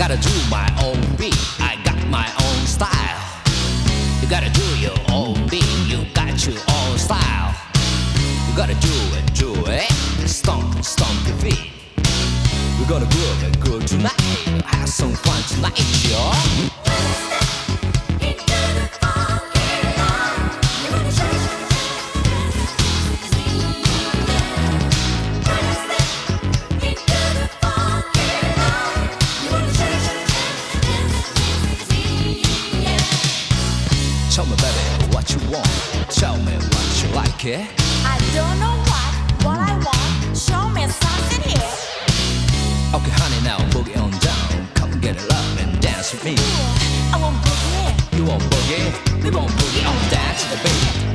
gotta do my own beat. I got my own style. You gotta do your own beat. You got your own style. You gotta do it. Stomp, stomp your feet. We're gonna groove and groove tonight. Have some fun tonight, y'all. Tell me, baby, what you want. Tell me what you like, yeah? I don't know what I want. Show me something here. Okay, honey, now boogie on down. Come get it up and dance with me. I want boogie. You want boogie? We want boogie on down to the beat.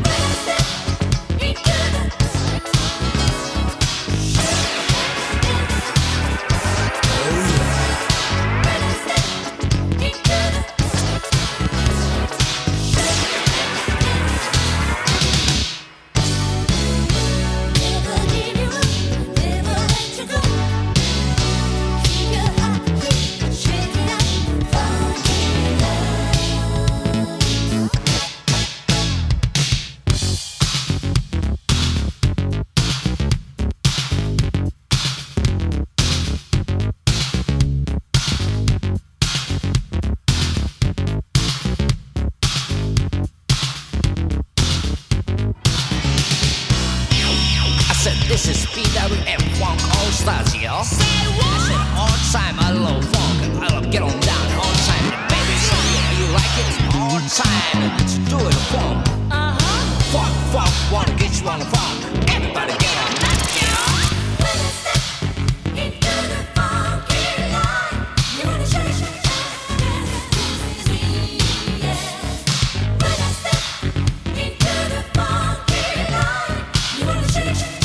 This is BWF Funk All Stars, y'all. Say what? I said all time I love funk. I love get on down all time. Baby, so you like it all time. Let's do it funk. Funk, funk, wanna get you on the funk. Everybody get on that, y'all. When I step into the funky line, you wanna shake, shake, shake, yeah. When I step into the funky line, you wanna shake, shake.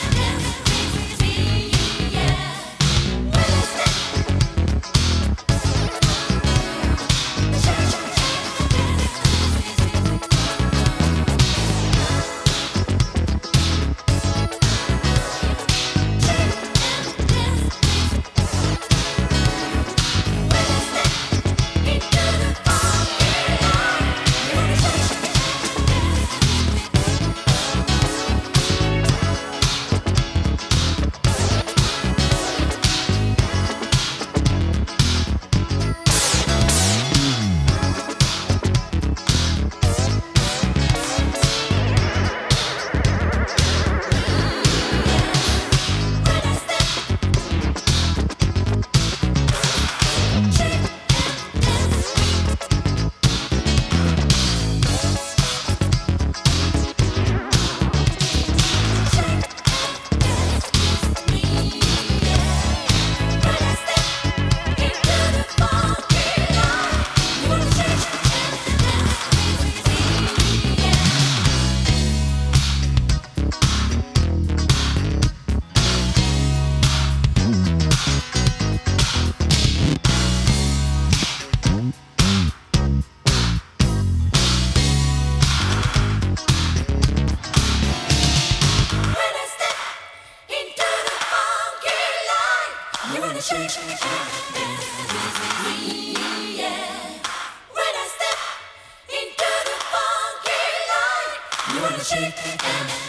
Shake, shake, shake, yeah. When I step into the funky line, you wanna shake and